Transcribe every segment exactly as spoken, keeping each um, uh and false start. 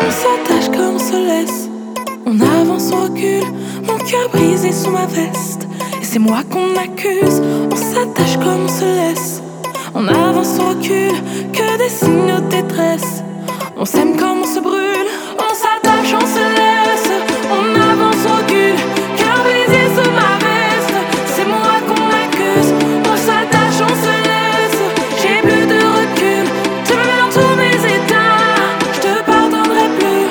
On s'attache comme on se laisse. On avance, on recule. Mon cœur brisé sous ma veste. Et c'est moi qu'on accuse. On s'attache comme on se laisse. On avance, on recule. Que des signaux de détresse. On s'aime comme on se brûle. On s'attache, on se laisse. On avance, on recule. Cœur brisé sous ma veste. C'est moi qu'on accuse. On s'attache, on se laisse. J'ai plus de recul. Tu me mets dans tous mes états. Je te pardonnerai plus.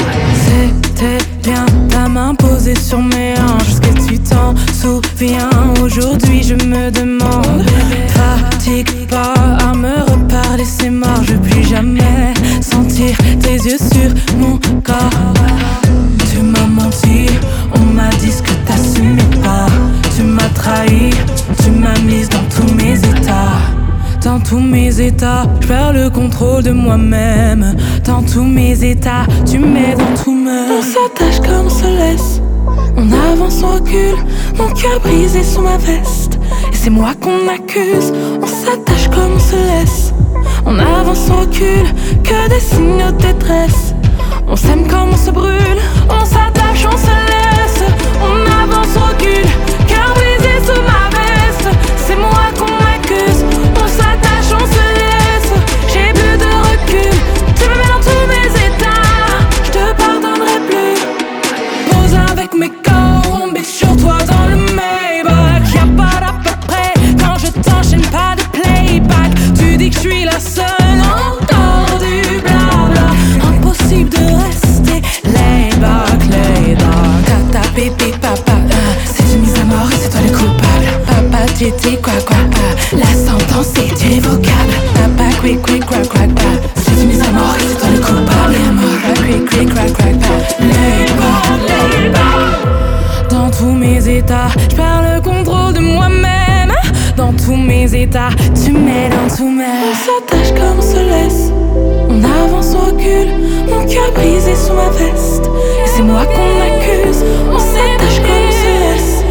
C'était bien ta main posée sur mes hanches. Est-ce que tu t'en souviens? Aujourd'hui je me demande. Fatigue pas à me reparler, c'est mort. Je veux plus jamais sentir tes yeux sur mon corps. Tu m'as menti, on m'a dit ce que t'assumais pas. Tu m'as trahi, tu m'as mise dans tous mes états. Dans tous mes états, je perds le contrôle de moi-même. Dans tous mes états, tu m'aides dans tout me. On s'attache comme on se laisse. On avance, on recule. Mon cœur brisé sous ma veste. Et c'est moi qu'on accuse. On s'attache comme on se laisse. On avance, on recule. Que des signaux de détresse. On s'aime comme on se brûle. On s'attache, on se laisse. On avance, on recule. Cœur brisé sous ma veste. C'est moi qu'on accuse. On s'attache, on se laisse. J'ai plus de recul. Tu me mets dans tous mes états. Je te pardonnerai plus. Pose avec mes corps, on bitch sur toi dans le Maybach. Y'a pas d'à peu près quand je t'enchaîne, pas de playback. Tu dis que je suis la seule, encore du blabla. Impossible de rester laid back, laid back. Tata, bébé, papa, euh, c'est une mise à mort et c'est toi le coupable. Papa, t'étais quoi, quoi, euh, la sentence est irrévocable. Papa, quick, quick, crack, crack, euh, c'est une mise à mort et c'est toi le coupable. Papa, quick, quick, crack, crack, euh, laid back, laid back. Dans tous mes états, je perds le contrôle de moi-même. Dans tous mes états, tu m'aides dans tout mes. On s'attache comme on se laisse. On avance, on recule. Mon cœur brisé sous ma veste. Et c'est moi qu'on accuse. On s'attache comme on se laisse.